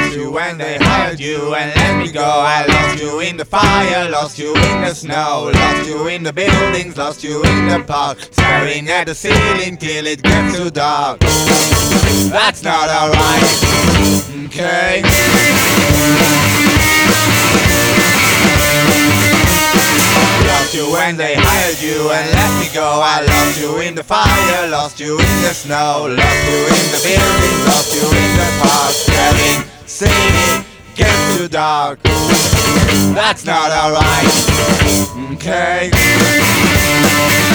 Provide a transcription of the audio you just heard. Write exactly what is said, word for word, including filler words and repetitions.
lost you when they hired you and let me go. I lost you in the fire, lost you in the snow, lost you in the buildings, lost you in the park, staring at the ceiling till it gets too dark. That's not alright, okay? Lost you when they hired you and let me go. I lost you in the fire, lost you in the snow, lost you in the buildings, lost you in the park, staring, city gets too dark. That's not alright, okay?